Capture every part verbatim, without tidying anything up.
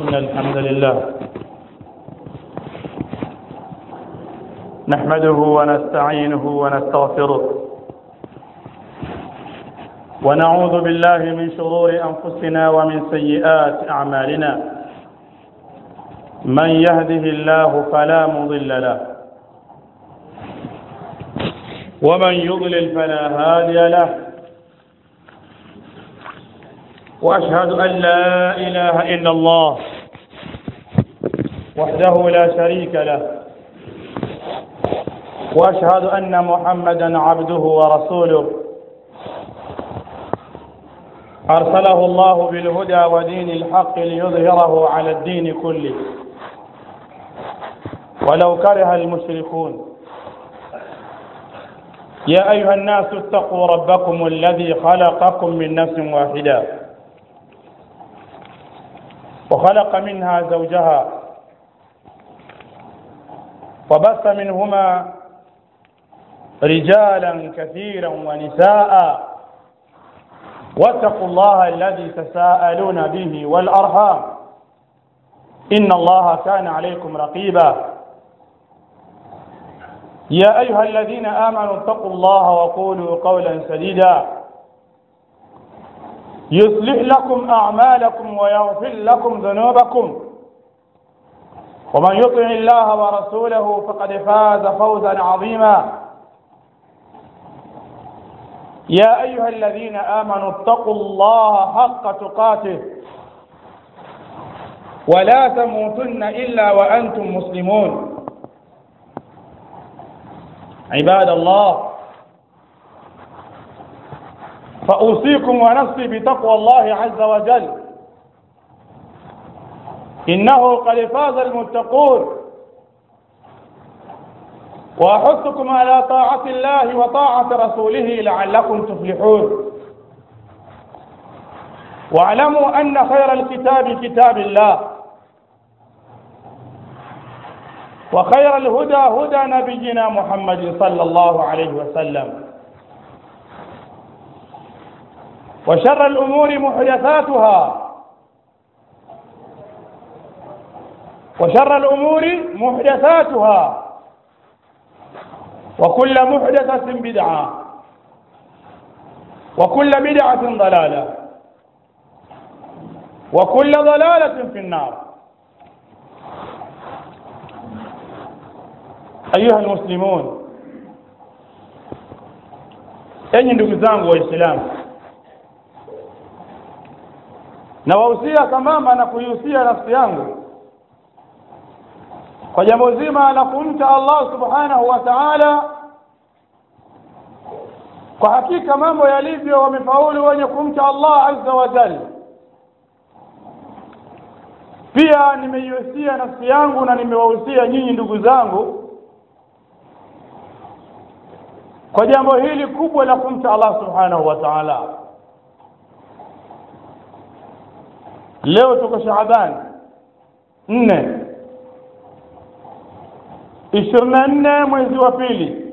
إن الحمد لله نحمده ونستعينه ونستغفره ونعوذ بالله من شرور أنفسنا ومن سيئات أعمالنا من يهده الله فلا مضل له ومن يضلل فلا هادي له وأشهد أن لا إله إلا الله وحده لا شريك له وأشهد أن محمدا عبده ورسوله أرسله الله بالهدى ودين الحق ليظهره على الدين كله ولو كره المشركون. يا أيها الناس اتقوا ربكم الذي خلقكم من نفس واحدة وخلق منها زوجها وبث منهما رجالا كثيرا ونساء واتقوا الله الذي تساءلون به والأرحام إن الله كان عليكم رقيبا. يا أيها الذين آمنوا اتقوا الله وقولوا قولا سديدا يصلح لكم أعمالكم ويغفر لكم ذنوبكم ومن يطع الله ورسوله فقد فاز فوزا عظيما. يا أيها الذين آمنوا اتقوا الله حق تقاته ولا تموتن إلا وأنتم مسلمون. عباد الله، فأوصيكم ونفسي بتقوى الله عز وجل إنه قد فاز المتقون، وأحثكم على طاعة الله وطاعة رسوله لعلكم تفلحون. واعلموا أن خير الكتاب كتاب الله وخير الهدى هدى نبينا محمد صلى الله عليه وسلم وشر الأمور محدثاتها وشر الأمور محدثاتها وكل محدثة بدعة وكل بدعة ضلالة وكل ضلالة في النار. أيها المسلمون، enyi ndugu zangu waislamu, na wahusia sambamba na kuihusia nafsi yangu kwa jambo zima la kumcha Allah subhanahu wa ta'ala. Kwa hakika mambo yalivyo wamefaulu wenye kumcha Allah azza wa jalla. Pia nimeihusia nafsi yangu na nimewahusia nyinyi ndugu zangu kwa jambo hili kubwa la kumcha Allah subhanahu wa ta'ala. Leo tuko Shaaban nne ishirini na nne mwezi wa pili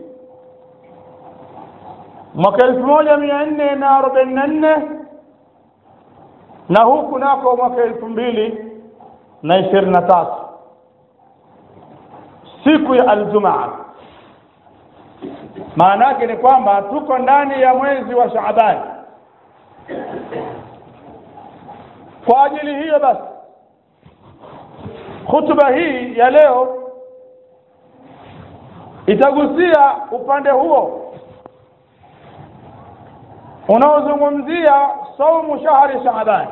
mwaka elfu moja mia nne na arobaini na nne na huku nako mwaka elfu mbili na ishirini na tatu, siku ya Aljumaa. Maana yake ni kwamba tuko ndani ya mwezi wa Shaaban. Kwa ajili hiyo basi hutuba hii ya leo itagusia upande huo unaozungumzia saumu shahri Shaaban,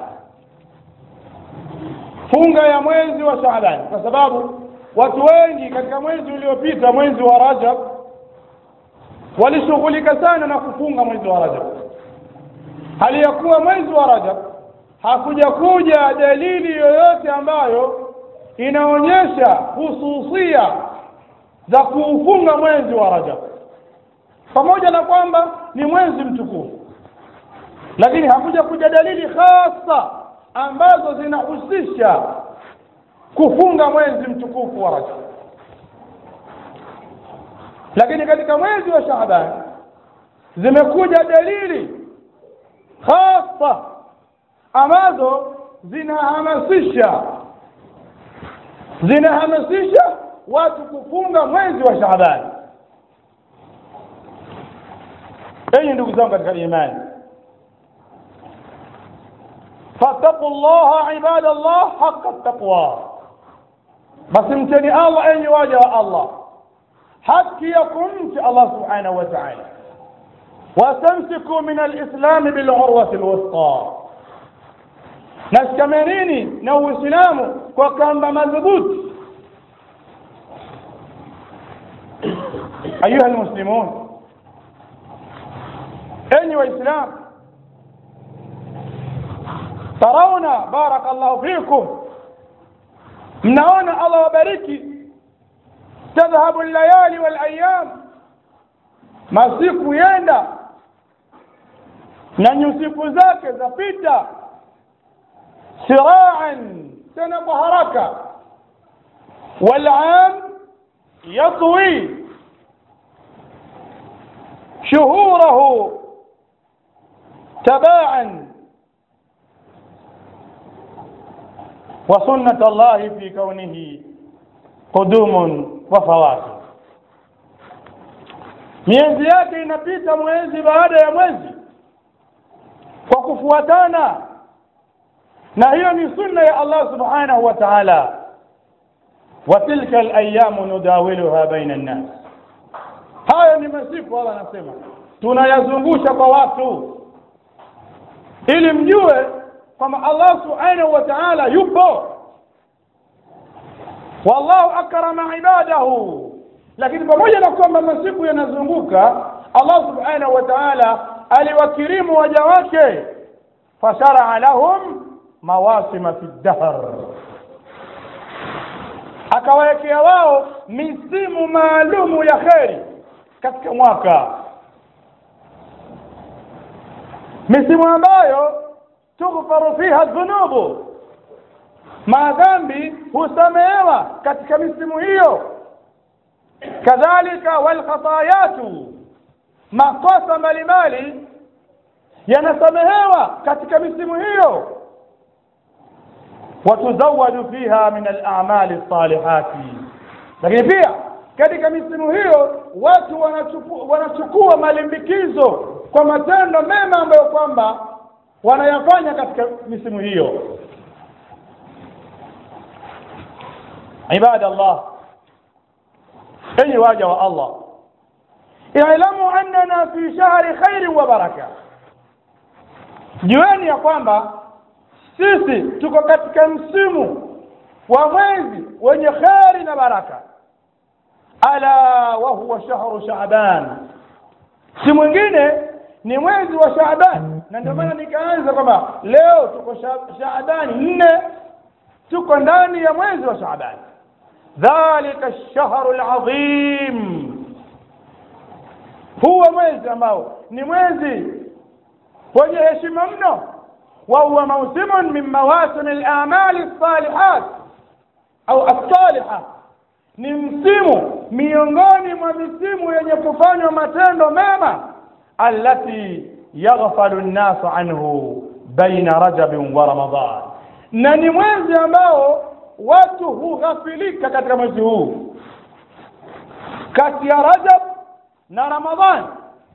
funga ya mwezi wa Shaaban, kwa sababu watu wengi katika mwezi uliopita, mwezi wa Rajab, walishughulika sana na kufunga mwezi wa Rajab, hali ya kuwa mwezi wa Rajab hakuja kuja dalili yoyote ambayo inaonyesha hususia za kuufunga mwezi wa Rajab, pamoja na kwamba ni mwezi mtukufu, lakini hakuja kuja dalili hasa ambazo zinahusisha kufunga mwezi mtukufu wa Rajab. Lakini katika mwezi wa Shaaban zimekuja dalili hasa ambazo zinahamasisha zinahamasisha watu kufunga mwezi wa Shaaban. Enyi ndugu zangu katika imani, fattaqullaha ibadallah haqqa taqwa, basi mteni Allah enyi waja wa Allah haki ya kumcha Allah subhanahu wa ta'ala. Wastamsiku min al-islam bil urwati al-wuthqa, nashikamanini na Uislamu kwa kamba madhubuti. Ayuha almuslimun, enyi waislamu, tarawna barakallahu fikum, mnaona Allah wabariki, tadhhabu al-layali wal ayyam, masiku yenda na nyusiku zake zapita, siraan tena kwa haraka, wal aam yatwi shuhurahu tabaan, wa sunnat Allah fi kaunihi qudumun wa fawati, miezi yake inapita mwezi baada ya mwezi kwa kufuatana, na hiyo ni sunna ya Allah subhanahu wa ta'ala. Wa tilka al-ayyamu nudawiluha baina an-nas, haya ni masiku Allah anasema tunayazungusha kwa watu ili mjue kwamba Allah subhanahu wa ta'ala yupo. Wallahu akrama ibadahu, lakini pamoja na kwamba masiku yanazunguka, Allah subhanahu wa ta'ala aliwakirimu waja wake, fashara'a lahum mawasima fi dahr, akawawekea wao misimu maalumu ya kheri katika mwaka, misimu ambayo tughfaru fiha dhunubu, madhambi husamehewa katika misimu hiyo. Kadhalika wal khatayatu, makosa mbalimbali yanasamehewa katika misimu hiyo. Watuzawadu fiha min al-a'mali as-salihati, lakini pia katika misimu hiyo watu wanachukua, wanachukua malimbikizo kwa matendo mema ambayo kwamba wanayafanya katika misimu hiyo. Ibadallah, enyi waja wa Allah, i'lamu annana fi shahri khair wa baraka, jueni ya kwamba sisi tuko katika msimu wa mwezi wenye kheri na baraka. Ala wa huwa shahru Shaaban, si mwingine ni mwezi wa Shaaban. Na ndio maana nikaanza kwamba leo tuko Shaaban nne, tuko ndani ya mwezi wa Shaaban. Dhalika ash-shahru al-azim, huwa mwezi ambao ni mwezi wenye heshima mno. Wa huwa mawsimun min mawasim al-a'mal as-salihat au as-salihah, ni msimu miongoni mwa misimu yenye kufanywa matendo mema, allati yaghfalu an-nasu anhu baina Rajab wa Ramadhan, na ni mwezi ambao watu hughafilika katika mwezi huu kati ya Rajab na Ramadhan.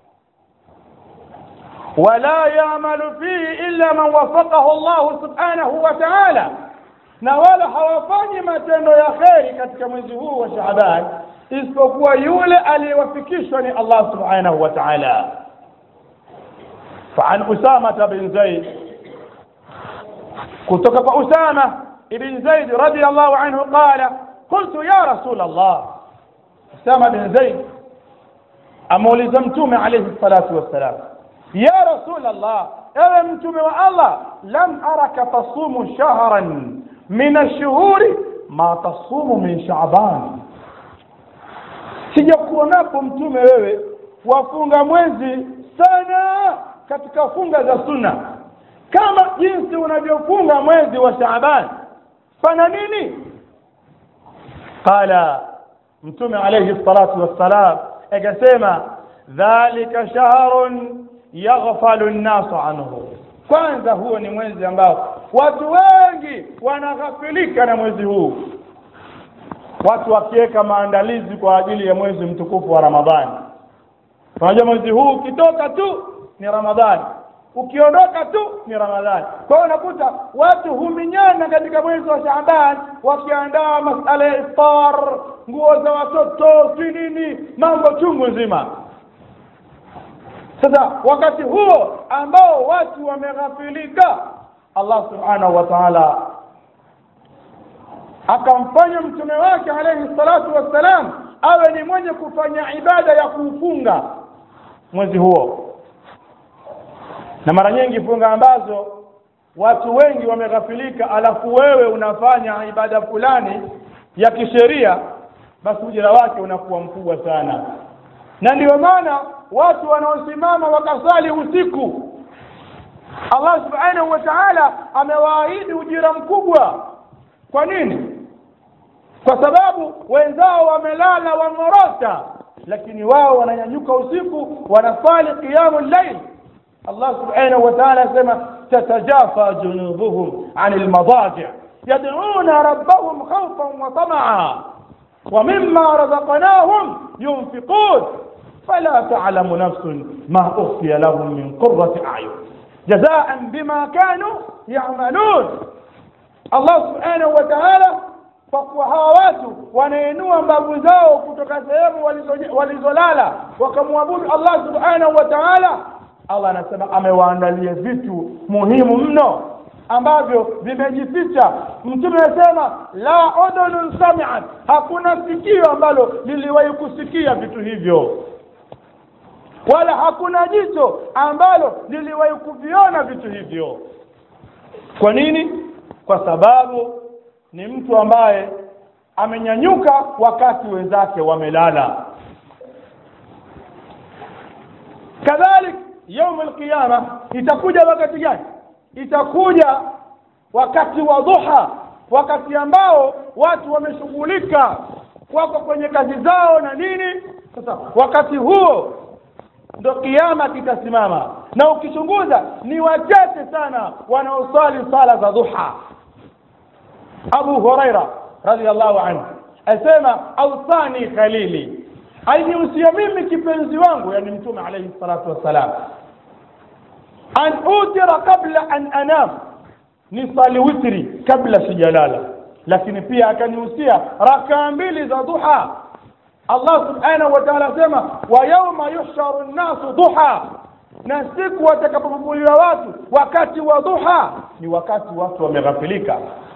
Wala ya'malu fihi illa man wafaqahu Allah subhanahu wa ta'ala, na wala hawafanyi matendo ya kheri katika mwezi huu wa Shaaban isipokuwa yule aliyewafikishwa ni Allah subhanahu wa ta'ala. Fa'an Usama bin Zaid, kutoka kwa Usama ibn Zaid radiyallahu anhu qala qultu ya Rasul Allah, Usama bin Zaid amuuliza Mtume alayhi salatu wassalam, ya Rasul Allah, ewe Mtume wa Allah, lam araka tasumu shahran min ash-shuhuri ma tasumu min Shaaban, sijakuonapo Mtume wewe wafunga mwezi sana katika funga za sunna kama jinsi unavyofunga mwezi wa Shaaban. Fana nini? Qala, Mtume alayhi salatu wassalam akasema, dhalika shahrun yaghfalu an-nasu anhu, kwanza huo ni mwezi ambao watu wengi wanaghafilika na mwezi huu. watu wakiweka maandalizi kwa ajili ya mwezi mtukufu wa Ramadhani. Unajua mwezi huu ukitoka tu ni Ramadhani, ukiondoka tu ni Ramadhani. Kwa hiyo unakuta watu huminyana katika mwezi wa Shaaban wakiandaa masala ya iftar, nguo za watoto, si nini, mambo chungu nzima. Sasa wakati huo ambao watu wameghafilika, Allah subhanahu wa ta'ala akamfanya mtume wake alayhi salatu wassalam awe ni mwenye kufanya ibada ya kufunga mwezi huo. Na mara nyingi funga ambazo watu wengi wameghafilika, alafu wewe unafanya ibada fulani ya kisheria, basi ujira wake unakuwa mkubwa sana. Na ndio maana watu wanaosimama wakasali usiku, Allah subhanahu wa ta'ala amewaahidi ujira mkubwa. Kwa nini? Kwa sababu wenzao wamelala wamorota, lakini wao wananyanyuka usiku wanasali qiyamul layl. Allah subhanahu wa ta'ala asema tatajafa junubuhum 'anil madaji' yad'una rabbahum khawfan wa tam'a wa mimma razaqnahum yunfiqun fala ta'lamu nafsun ma ukhfiya lahum min qurrati a'yun jazaa'an bima kanu ya'malun. Allah subhanahu wa ta'ala kwa kuwa hawa watu wanainua mbavu zao kutoka sehemu walizolala wakamwabudu Allah subhanahu wa ta'ala, Allah anasema amewaandalia vitu muhimu mno ambavyo vimejificha. Mtume anasema la udhunun sami'at, hakuna sikio ambalo liliwahi kusikia vitu hivyo, wala hakuna jicho ambalo liliwahi kuviona vitu hivyo. Kwa nini? Kwa sababu ni mtu ambaye amenyanyuka wakati wenzake wamelala. Kadhalik يوم القيامة itakuja wakati gani? Itakuja wakati wa dhuha, wakati ambao watu wameshughulika, wako kwenye kazi zao na nini. Sasa wakati huo ndo kiyama kitasimama, na ukichunguza ni wachache sana wanaosali sala za dhuha. Abu Huraira radhiyallahu anhu asema awsani khalili, alinihusia mimi kipenzi wangu, yani mtume alayhi salatu wassalam, an utira kabla an anam, nisali witri kabla sijalala. Lakini pia akanihusia raka mbili za duha. Allah subhanahu wa ta'ala sema wa yawma yuhsharu an-nasu duha, na siku watakapofufuliwa watu wakati wa duha ni wakati watu wameghafilika.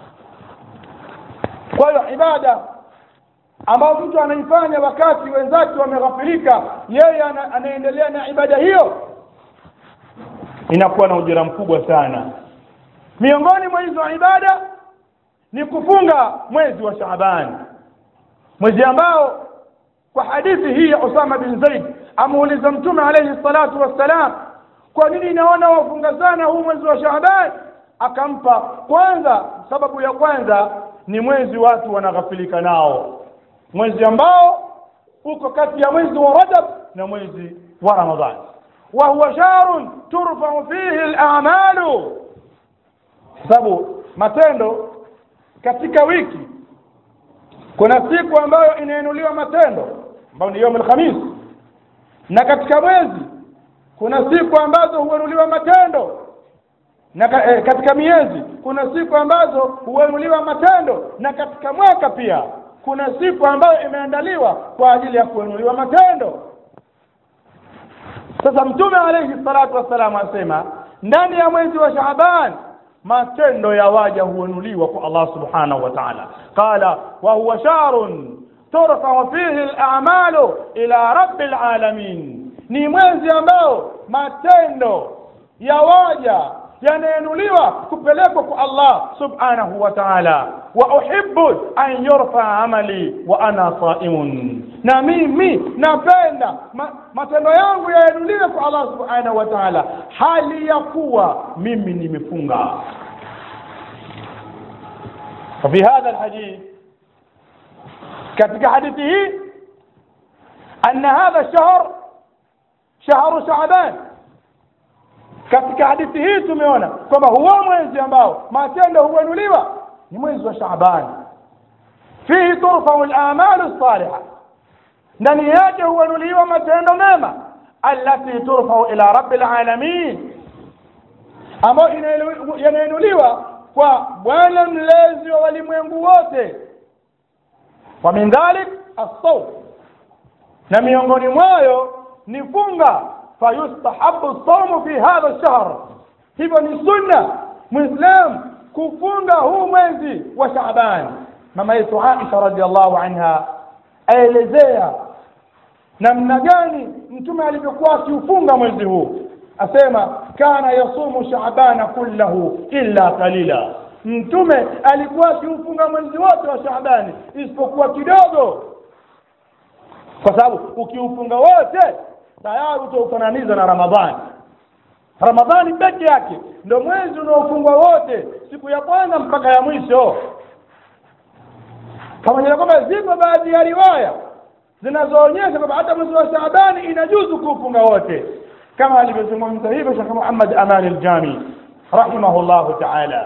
Kwa hiyo ibada ambao mtu anaifanya wakati wenzake wameghafilika, yeye anaendelea na ibada hiyo, inakuwa na ujira mkubwa sana. Miongoni mwa hizo ibada ni kufunga mwezi wa Shaaban, mwezi ambao kwa hadithi hii ya Usama bin Zaid amuuliza mtume alayhi salatu wassalam, kwa nini naona wafunga sana huu mwezi wa Shaaban? Akampa kwanza, sababu ya kwanza ni mwezi watu wanaghafilika nao, mwezi ambao uko kati ya mwezi wa Rajab na mwezi wa Ramadhani. Wa huwa shahrun turfa'u fihi al-a'malu, sababu matendo katika wiki kuna siku ambayo inainuliwa matendo ambayo ni يوم الخميس, na katika mwezi kuna siku ambazo huinuliwa matendo, na eh, katika miezi kuna siku ambazo huinuliwa matendo, na katika mwaka pia kuna siku ambayo imeandaliwa kwa ajili ya kuinuliwa matendo. Sasa mtume alayhi salatu wasallam asema ndani ya mwezi wa Shaaban matendo ya waja huinuliwa kwa Allah subhanahu wa ta'ala. Qala wa huwa shahrun turfa'u fihi al-a'malu ila rabbil alamin, ni mwezi ambao matendo ya waja yanainuliwa kupelekwa kwa Allah subhanahu wa ta'ala. Wa uhibbu an yurfa amali wa ana sa'imun, na mimi napenda ma, matendo yangu yainuliwe kwa Allah subhanahu wa ta'ala hali ya kuwa mimi nimefunga. ففي هذا الحديث katika hadithi hii anna hadha shahr shahru Shaaban, katika hadithi hii tumeona kwamba huwa mwezi ambao matendo huinuliwa ni mwezi wa Shaaban. fihi turfa'u al-a'mal as-salihah, ndani yake huinuliwa matendo mema, allati turfa'u ila rabbil alamin, ambayo yanainuliwa kwa Bwana mlezi wa walimwengu wote. Wa min dhalik as-sawm, na miongoni mwayo ni funga. Fayustahabu as-sawm fi hadha ash-shahr, hivyo ni sunna muislam kufunga huu mwezi wa Shaaban. Mama yetu Aisha radhiallahu anha aelezea namna gani mtume alivyokuwa akiufunga mwezi huu. Asema kana yasumu Shaabana kullahu illa qalila, mtume alikuwa akiufunga mwezi wote wa Shaabani isipokuwa kidogo, kwa sababu ukiufunga wote tayari utaufananiza na Ramadhani. Ramadhani peke yake ndio mwezi unaofungwa wote, siku ya kwanza mpaka ya mwisho. Kama ni kwamba zipo baadhi ya riwaya zinazoonyesha kwamba hata mwezi wa Shaabani inajuzu kufunga wote, kama alivyozungumza hivyo Sheikh Muhammad Aman al-Jami rahimahullah ta'ala.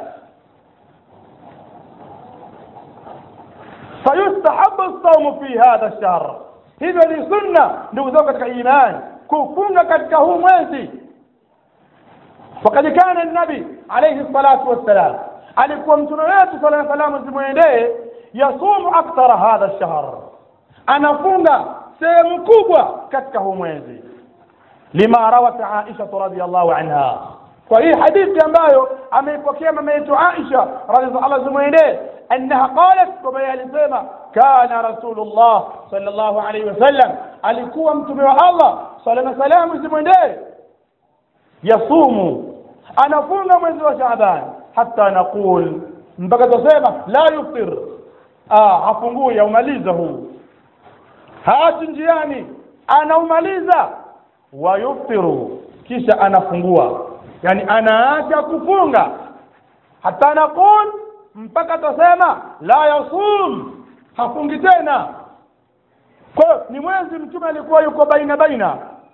Fayustahabu as-sawm fi hadha ash-shahr, hivyo ni sunna ndugu zangu katika imani kufunga katika huu mwezi. Wakati kana nabii alayhi salatu wassalam, alikuwa mtume wetu sallallahu alayhi wasallam zimwendee, yasumu akthara hadha ash-shahr, anafunga sehemu kubwa katika huu mwezi. Lima rawat Aisha radhiyallahu anha, kwa hii hadithi ambayo ameipokea mama yetu Aisha radhiyallahu anha, annaha qalat, kama alisema, kana rasulullah sallallahu alayhi wasallam, alikuwa mtume wa Allah sallallahu alayhi wasallam zimwendee, yasumu, anafunga mwezi wa Shaaban, hatta naqul, mpaka tusema la yuftir, ah hafungui, yaumaliza huu, haachi njiani, anaumaliza. Wa yuftiru, kisha anafungua, yani anaacha kufunga. Hatta naqul, mpaka tusema la yasum, hafungi tena. Kwa ni mwezi mtume alikuwa yuko baina baina.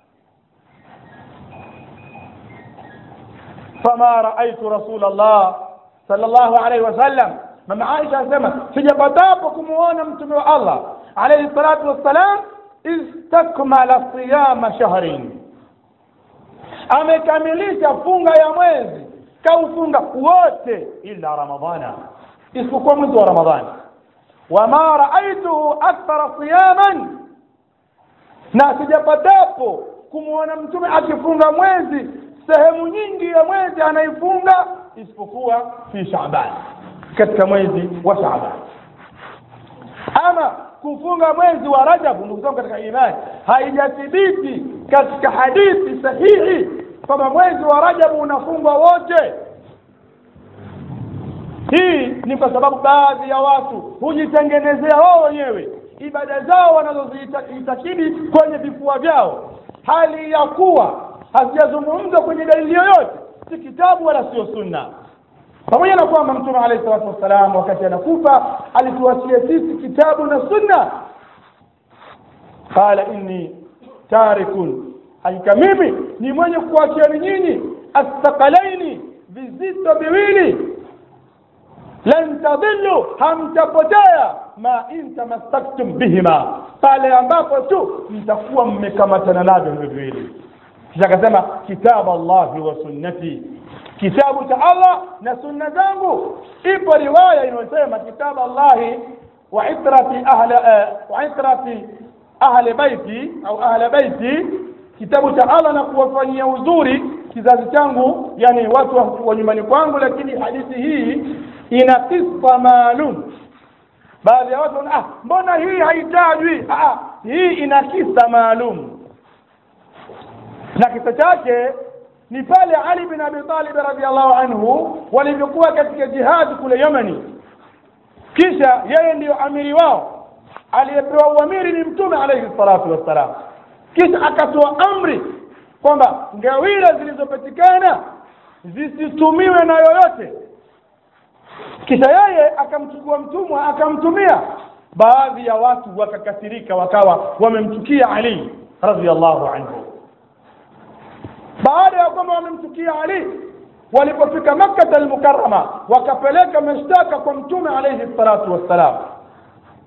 Fama raaitu Rasulullah sallallahu alayhi wasallam, mama Aisha asema sijapatapo kumuona mtume wa Allah alayhi salatu wassalam istakmala siyama shahrin, amekamilisha funga ya mwezi, kaufunga wote, illa Ramadhana, isipokuwa mwezi wa Ramadhani. Wama raaitu akthara siyaman, na sijapatapo kumuona mtume akifunga mwezi sehemu nyingi ya mwezi anaifunga isipokuwa fi Shaaban, katika mwezi wa Shaaban. Ama kufunga mwezi wa Rajab, ndugu zangu katika imani, haijathibiti katika hadithi sahihi kwamba mwezi wa Rajab unafungwa wote. Hii ni kwa sababu baadhi ya watu hujitengenezea wao wenyewe ibada zao wanazozitakidi kwenye vifua vyao, hali ya kuwa hazijazungumzwa kwenye dalili yoyote, si kitabu wala sio sunna. Pamoja na kwamba mtume alayhi salatu wasallam wakati anakufa alituachia sisi kitabu na sunna. Qala inni tarikun, hakika mimi ni mwenye kuachieni nyinyi astaqalaini, vizito viwili, lan tadillu, hamtapotea, ma in tamassaktum bihima, pale ambapo tu mtakuwa mmekamatana navyo viwili. Kisha akasema kitabu Allah wa sunnati, kitabu cha Allah na sunna zangu. Ipo riwaya inayosema kitabu Allah wa itrati ahli wa itrati ahli baiti au ahli baiti, kitabu cha Allah na kuwafanyia uzuri kizazi changu, yani watu wa nyumbani kwangu. Lakini hadithi hii ina kisa maalum. Baadhi ya watu ah, mbona hii haitajwi? Ah, hii ina kisa maalum, na kisa chake ni pale Ali bin Abi Talib radhiyallahu anhu walivyokuwa katika jihad kule Yemeni. Kisha yeye ndiyo amiri wao, aliyepewa uamiri ni mtume alayhi salatu wassalam. Kisha akatoa amri kwamba ngawira zilizopatikana zisitumiwe na yoyote. Kisha yeye akamchukua mtumwa akamtumia. Baadhi ya watu wakakasirika, wakawa wamemchukia Ali radhiyallahu anhu. Baada ya kwamba wamemchukia Ali, walipofika Makkah al-Mukarrama wakapeleka mashtaka kwa mtume alayhi salatu wassalam.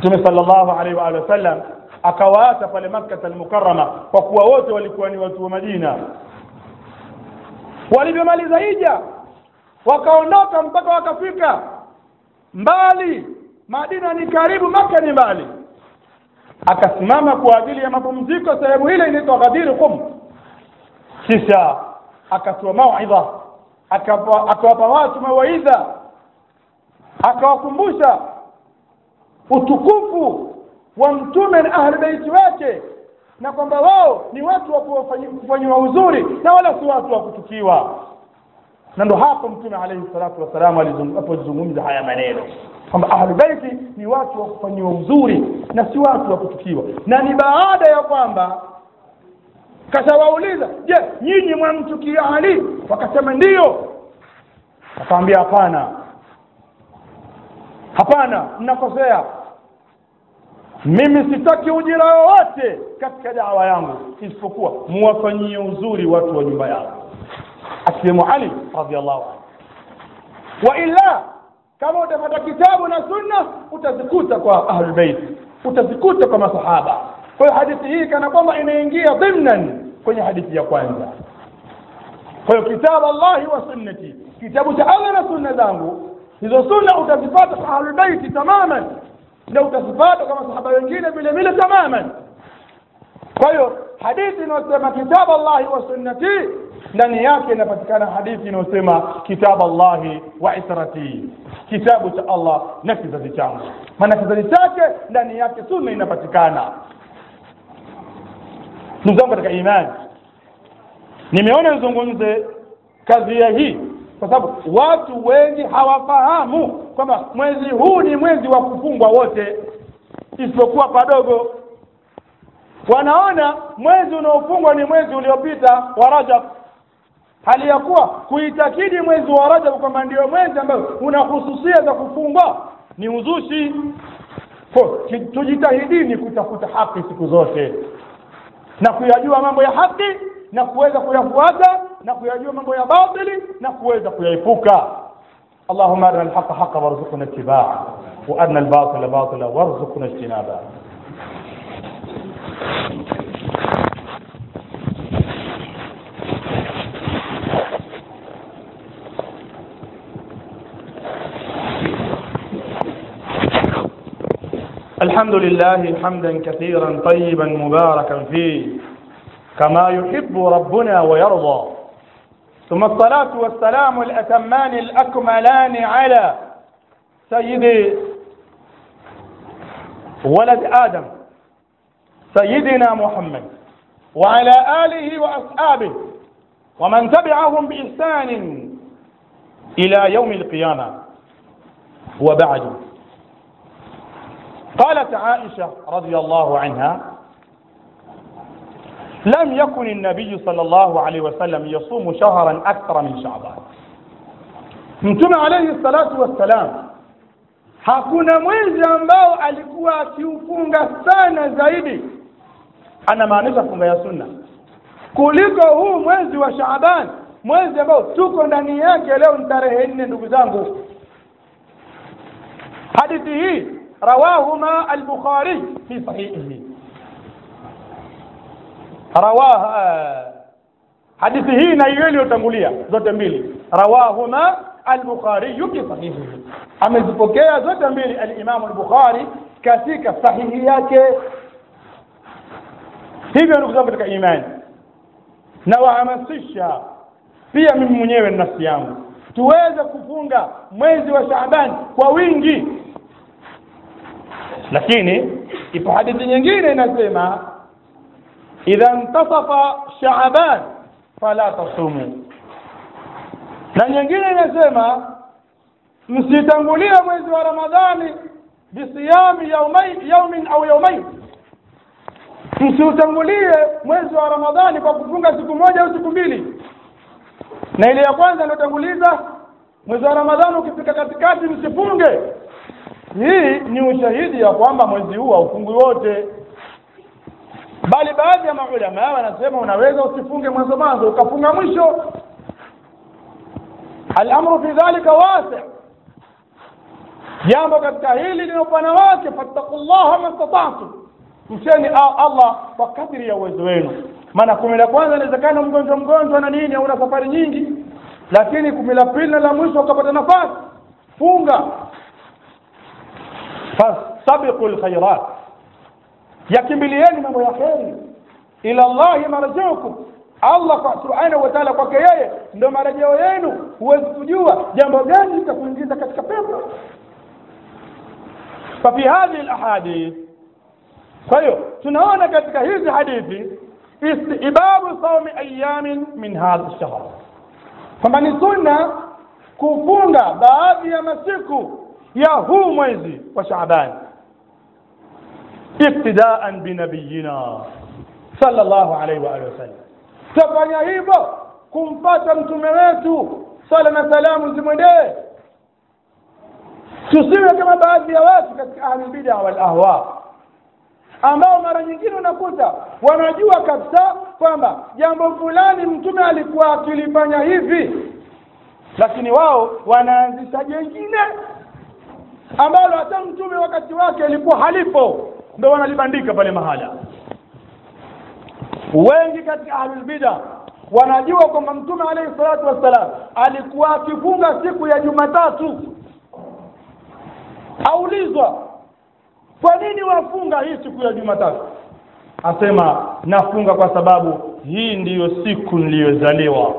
Mtume sallallahu alaihi wa alihi wasallam akawaata pale Makkah al-Mukarrama kwa kuwa wote walikuwa ni watu wa Madina. Walipomaliza hija wakaondoka mpaka wakafika mbali. Madina ni karibu, Makkah ni mbali. Akasimama kwa ajili ya mapumziko sehemu ile inaitwa Ghadir Qum. Kisha akatoa mauidha, akawapa watu mawaidha, akawakumbusha utukufu wa mtume na ahli bait wake, na kwamba wao ni watu wa kufanywa uzuri na wala si watu wa kutukiwa. Na ndo hapo mtume alayhi salatu wasalam alizungumza haya maneno kwamba ahli bait ni watu wa kufanywa uzuri na si watu wa kutukiwa. Na ni baada ya kwamba kashawauliza, je, nyinyi mwamchukia Ali? Wakasema ndio. Akamwambia hapana, hapana, mnakosea. Mimi sitaki ujira wowote katika da'wa yangu isipokuwa muwafanyie uzuri watu wa nyumba yangu, akiwemo Ali radhiallahu anhu. Wa illa, kama utapata kitabu na sunna utazikuta kwa ahlul bait, utazikuta kwa masahaba. Kwa hiyo hadithi hii kana kwamba inaingia dhimnan kwenye hadithi ya kwanza. Kwa hiyo kitabu Allah wa sunnati, kitabu cha Allah na sunna zangu, hizo sunna utazipata kwa ahlul bait tamaman, na utazipata kama masahaba wengine vile vile tamaman. Kwa hiyo hadithi inayosema kitabu Allah wa sunnati, ndani yake inapatikana hadithi inayosema kitabu Allah wa itrati, kitabu cha Allah na kizazi changu. Maana kizazi chake ndani yake sunna inapatikana. Ndugu zangu katika imani, nimeona nizungumze kazi ya hii kwa sababu watu wengi hawafahamu kwamba mwezi huu ni mwezi wa kufungwa wote isipokuwa padogo. Wanaona mwezi unaofungwa ni mwezi uliopita wa Rajab, hali ya kuwa kuitakidi mwezi wa Rajab kwamba ndio mwezi ambao una hususia za kufungwa ni uzushi. Kwa tujitahidini kutafuta haki siku zote na kuyajua mambo ya haki na kuweza kuyafuata na kuyajua mambo ya batili na kuweza kuyaepuka. Allahumma arina al-haqqa haqqan warzuqna ittiba'a wa arina al-batila batila warzuqna ijtinaba. الحمد لله حمدا كثيرا طيبا مباركا فيه كما يحب ربنا ويرضى. ثم الصلاة والسلام الأتمان الأكملان على سيد ولد آدم سيدنا محمد وعلى آله وأصحابه ومن تبعهم بإحسان إلى يوم القيامة. وبعد، قالت عائشة رضي الله عنها: لم يكن النبي صلى الله عليه وسلم يصوم شهرا أكثر من شعبان. Mtume alayhi salatu wassalam hakuna mwezi ambao alikuwa akiufunga sana zaidi, anamaanisha funga ya sunna, kuliko huu mwezi wa Shaaban, mwezi ambao tuko ndani yake leo ni tarehe nne. Ndugu zangu, hadithi hii rawahuma al-Bukhari fi sahihihi. Rawaha hadithi hii na ile iliyotangulia zote mbili, rawahuma al-Bukhari fi sahihihi, amezipokea zote mbili al-Imam al-Bukhari katika sahihi yake. Hivyo ndugu zangu katika imani, na wahamasisha pia mimi mwenyewe na nafsi yangu tuweze kufunga mwezi wa Shaaban kwa wingi. Lakini ipo hadithi nyingine inasema idha intasafa Shaaban fala tasumu, na nyingine inasema msitangulie mwezi wa Ramadhani bisiyami yawmayn yawmin au yawmayn, msiutangulie mwezi wa Ramadhani kwa kufunga siku moja au siku mbili. Na ile ya kwanza iliyotanguliza mwezi wa Ramadhani ukifika katikati msifunge. Hii ni ushahidi ya kwamba mwezi huu haufungwi wote, bali baadhi ya maulama wanasema unaweza usifunge mwanzo mwanzo ukafunga mwisho. Al-amru fi dhalika wasi', jambo katika hili lina upana wake, fattaqullaha mastata'tum, mcheni Allah kwa kadri ya uwezo wenu. Maana kumi la kwanza inawezekana mgonjwa mgonjwa na nini au una safari nyingi, lakini kumi la pili na la mwisho ukapata nafasi, funga. fasabiqul khairat, yakimbilieni mambo ya kheri, ila Allah marjuukum, Allah subhanahu wa ta'ala kwake yeye ndio marejeo yenu. Huwezi kujua jambo gani litakuingiza katika pepo. ففي هذه الاحاديث، kwa hiyo tunaona katika hizi hadithi istibabu sawmi ayamin min hadha ash-shahr, kwamba ni sunna kufunga baadhi ya masiku ya huu mwezi wa Shaaban, iftidaan bi nabiyina sallallahu alayhi wa alihi wasallam. Tafanya hivyo kumpata mtume wetu sala na salamu zimwendee. Tusiwe kama baadhi ya watu katika ahli bid'ah wal ahwa ambao mara nyingine unakuta wanajua kabisa kwamba jambo fulani mtume alikuwa akilifanya hivi, lakini wao wanaanzisha jingine ambalo hata mtume wakati wake alikuwa halipo, ndio wanalibandika pale mahala. Wengi katika ahli bid'ah wanajua kwamba mtume alayhi salatu wassalam alikuwa akifunga siku ya Jumatatu. Aulizwa, kwa nini wafunga hii siku ya Jumatatu? Asema, nafunga kwa sababu hii ndiyo siku niliyozaliwa.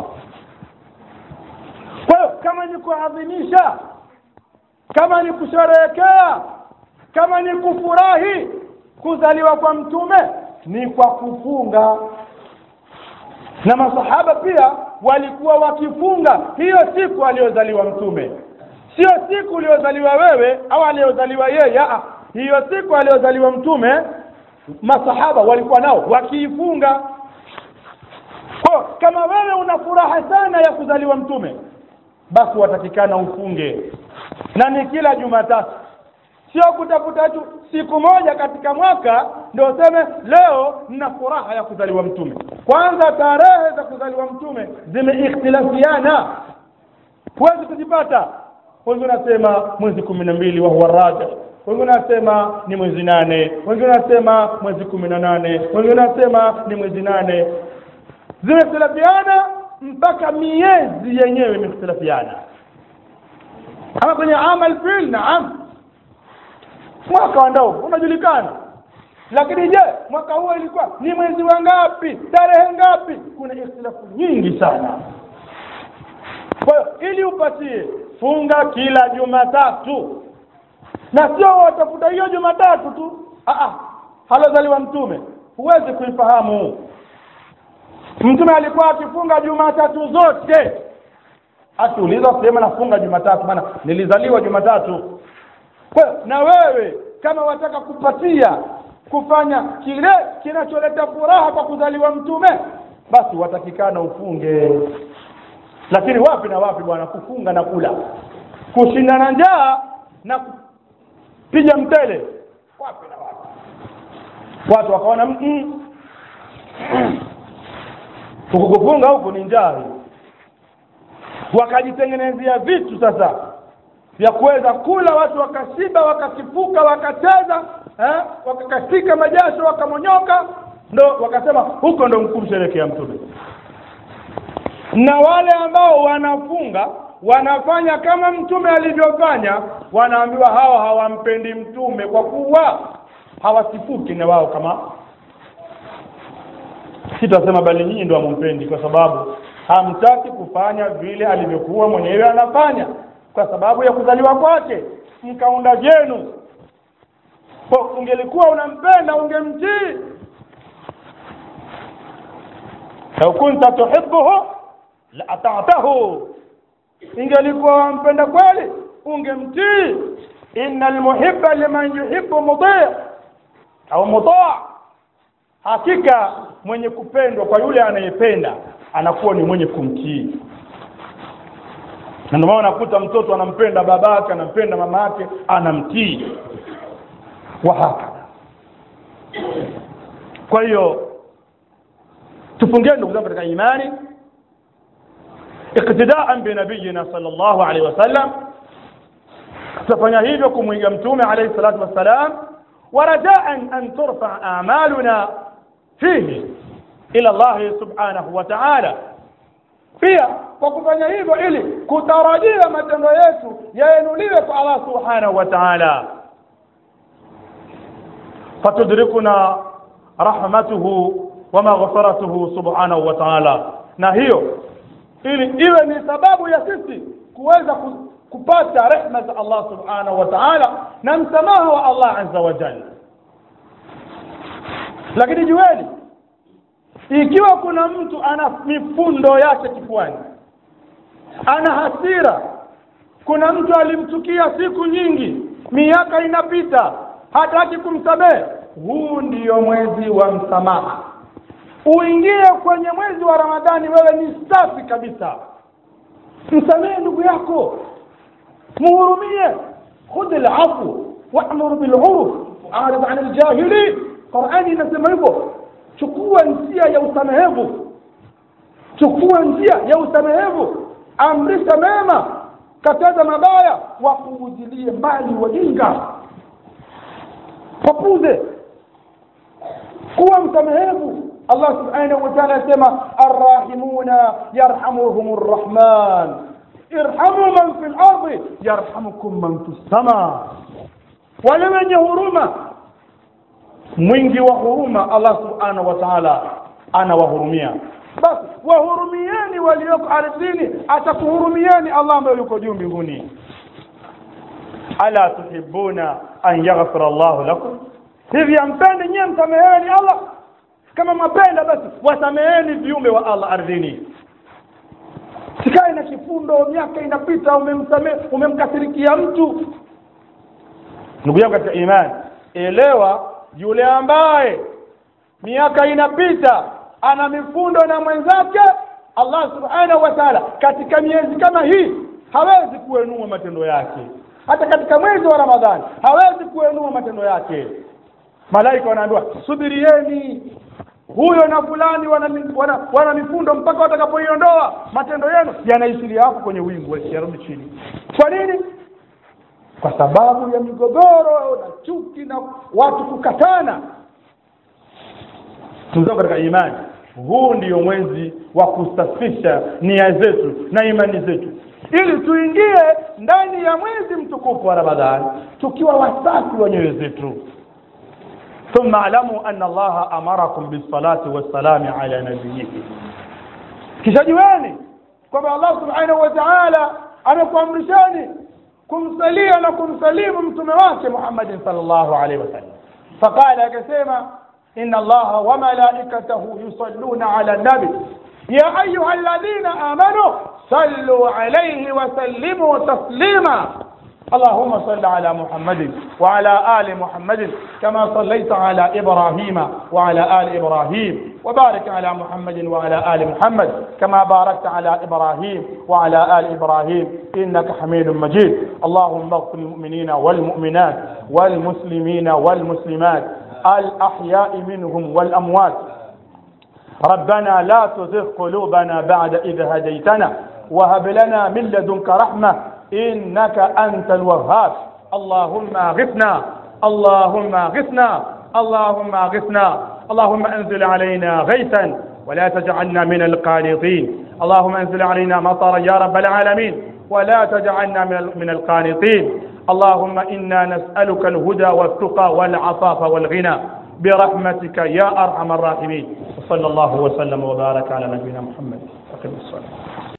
Kwa hiyo kama ni kuadhimisha, kama ni kusherehekea, kama ni kufurahi kuzaliwa kwa mtume, ni kwa kufunga. Na masahaba pia walikuwa wakifunga hiyo siku aliyozaliwa mtume, sio siku aliyozaliwa wewe au aliyozaliwa yeye. Hiyo siku aliyozaliwa mtume masahaba walikuwa nao wakiifunga. Kwa kama wewe una furaha sana ya kuzaliwa mtume, basi watakikana ufunge, na ni kila Jumatatu, sio kutafuta tu siku moja katika mwaka ndio useme leo nina furaha ya kuzaliwa mtume. Kwanza tarehe za kuzaliwa mtume zimeikhtilafiana, huwezi kuzipata. Wengine wanasema mwezi kumi na mbili wa huwa rajih, wengine wanasema ni mwezi nane, wengine wanasema mwezi kumi na nane, wengine wanasema ni mwezi nane. Zimeikhtilafiana mpaka miezi yenyewe imeikhtilafiana. Ama kwenye amal fil, naam, mwaka wa ndao unajulikana, lakini je, mwaka huo ilikuwa ni mwezi wa ngapi, tarehe ngapi? Kuna ikhtilafu nyingi sana. Kwa hiyo ili upatie, funga kila Jumatatu, na sio watafuta hiyo Jumatatu tu. Ah ah, halozaliwa mtume huwezi kuifahamu. Mtume alikuwa akifunga Jumatatu zote. Akiuliza sema nafunga Jumatatu, maana nilizaliwa Jumatatu. Kwa na wewe kama wataka kupatia kufanya kile kinacholeta furaha kwa kuzaliwa mtume, basi watakikana ufunge. Lakini wapi na wapi bwana, kufunga na kula, kushindana njaa na kupiga mtele, wapi na wapi. Watu wakaona mm, kukufunga huko ni njaa, wakajitengenezea vitu sasa vya kuweza kula, watu wakashiba, wakasifuka, wakacheza, eh, wakakatika majasho, wakamonyoka, ndo wakasema huko ndo mkumsherekea mtume. Na wale ambao wanafunga wanafanya kama mtume alivyofanya, wanaambiwa hawa hawampendi mtume kwa kuwa hawasifuki na wao kama. Sitasema bali nyinyi ndio hamumpendi kwa sababu hamtaki kufanya vile alivyokuwa mwenyewe anafanya kwa sababu ya kuzaliwa kwake, mkaunda jenu. Kwa ungelikuwa unampenda ungemtii. Lau kunta tuhibbuhu la ata'tahu, ingelikuwa wampenda kweli ungemtii. Innal muhibba liman yuhibbu muti' au muta', hakika mwenye kupendwa kwa yule anayependa anakuwa ni mwenye kumtii. Na ndio maana unakuta mtoto anampenda babake, anampenda mama yake, anamtii wa haka. Kwa hiyo tufungeni ndugu zangu katika imani, iqtidaan bi nabiyina sallallahu alaihi wasallam, Tutafanya hivyo kumuiga mtume alayhi salatu wassalam, warajaan an turfa a'maluna fihi ila Allah subhanahu wa ta'ala. Pia kwa kufanya hivyo ili kutarajia matendo yetu yainuliwe kwa Allah subhanahu wa ta'ala, fatudrikuna rahmatuhu wa maghfiratuhu subhanahu wa ta'ala. Na hiyo ili iwe ni sababu ya sisi kuweza kupata rehema za Allah subhanahu wa ta'ala na msamaha wa Allah azza wa jalla. Lakini jueni, ikiwa kuna mtu ana mifundo yake kifuani, ana hasira, kuna mtu alimchukia siku nyingi, miaka inapita, hataki kumsamehe, huu ndio mwezi wa msamaha. Uingie kwenye mwezi wa Ramadhani wewe ni safi kabisa. Msamehe ndugu yako, muhurumie, khudh al-afwu wa'mur bil 'urf a'rid 'anil jahili. Qur'ani inasema hivyo, chukua njia ya usamehevu, chukua njia ya usamehevu, amrisha mema, kataza mabaya, wapunguzilie mbali wajinga, wapuze, kuwa msamehevu. Allah subhanahu wa ta'ala asema arrahimuna yarhamuhumur rahman irhamu man fil ardi yarhamukum man fis sama. Wale wenye huruma, mwingi wa huruma Allah subhanahu wa ta'ala anawahurumia. Basi wahurumieni walioko ardhini, atakuhurumieni Allah ambaye yuko juu mbinguni. Ala tuhibuna an yaghfira Allah lakum, hivi ampende nyinyi msameheni Allah? Kama mapenda basi wasameheni viumbe wa Allah ardhini. Sikae na kifundo, miaka inapita umemsamehe, umemkasirikia mtu. Ndugu yangu katika imani, elewa yule ambaye miaka inapita ana mifundo na mwenzake, Allah subhanahu wa ta'ala katika miezi kama hii hawezi kuenua matendo yake. Hata katika mwezi wa Ramadhani hawezi kuenua matendo yake. Malaika wanaambiwa subirieni, huyo na fulani wana, wana, wana mifundo mpaka watakapoiondoa matendo yenu yanaishiria hapo kwenye wingu yarudi chini. Kwa nini? Kwa sababu ya migogoro na chuki na watu kukatana. Tunzo katika imani, huu ndio mwezi wa kusafisha nia zetu na imani zetu, ili tuingie ndani ya mwezi mtukufu wa Ramadhani tukiwa wasafi wa nyoyo zetu. ثم اعلموا ان الله امركم بالصلاه والسلام على نبيه. kisha jueni kwamba Allah subhanahu wa ta'ala amekuamrishani kumsalia na kumsalimu mtume wake Muhammad sallallahu alaihi wasallam. Faqala, akasema inna Allaha wa malaikatahu yusalluna ala nabi ya ayyuhalladhina amanu sallu alayhi wa sallimu taslima. اللهم صل على محمد وعلى آل محمد كما صليت على إبراهيم وعلى آل إبراهيم وبارك على محمد وعلى آل محمد كما باركت على إبراهيم وعلى آل إبراهيم إنك حميد مجيد. اللهم اغفر للمؤمنين والمؤمنات والمسلمين والمسلمات الأحياء منهم والأموات. ربنا لا تزغ قلوبنا بعد إذ هديتنا وهب لنا من لدنك رحمة إنك أنت الوهاب. اللهم اغثنا اللهم اغثنا اللهم اغثنا اللهم انزل علينا غيثا ولا تجعلنا من القانطين. اللهم انزل علينا مطرا يا رب العالمين ولا تجعلنا من القانطين. اللهم إنا نسألك الهدى والتقى والعفاف والغنى برحمتك يا أرحم الراحمين. وصلى الله وسلم وبارك على نبينا محمد. أقم الصلاة.